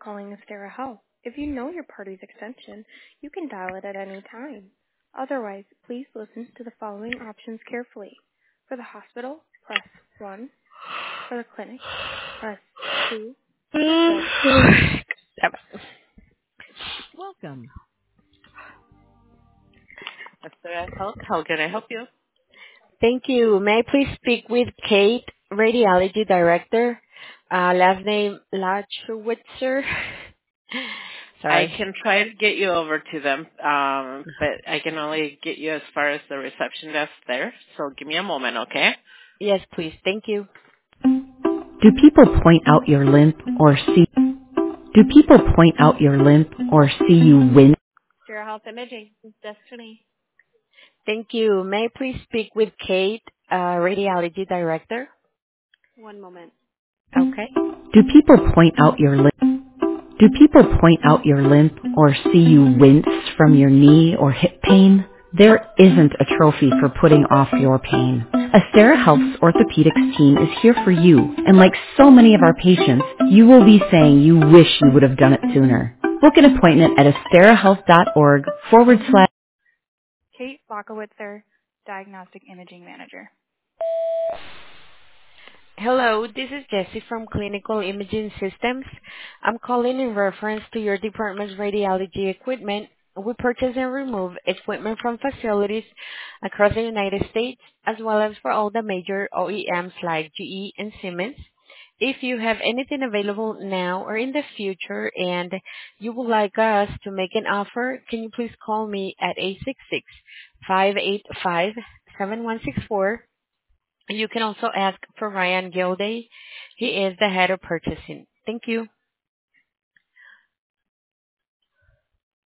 calling Astera Health. If you know your party's extension, you can dial it at any time. Otherwise, please listen to the following options carefully. For the hospital, press 1. For the clinic, press 2. Welcome. Astera Health, how can I help you? Thank you. May I please speak with Kate, Radiology Director? Last name Lachowitzer. I Sorry. can try to get you over to them, but I can only get you as far as the reception desk there. So give me a moment, okay? Yes, please. Thank you. Do people point out your limp or see? Do people point out your limp or see you win? Astera Health Imaging, this is Destiny. Thank you. May I please speak with Kate, Radiology Director? One moment. Okay. Do people point out your limp? Do people point out your limp or see you wince from your knee or hip pain? There isn't a trophy for putting off your pain. Astera Health's orthopedics team is here for you, and like so many of our patients, you will be saying you wish you would have done it sooner. Book an appointment at asterahealth.org/. Kate Bakowitzer, Diagnostic Imaging Manager. Hello, this is Jessie from Clinical Imaging Systems. I'm calling in reference to your department's radiology equipment. We purchase and remove equipment from facilities across the United States, as well as for all the major OEMs like GE and Siemens. If you have anything available now or in the future and you would like us to make an offer, can you please call me at 866-585-7164. You can also ask for Ryan Gilday. He is the head of purchasing. Thank you.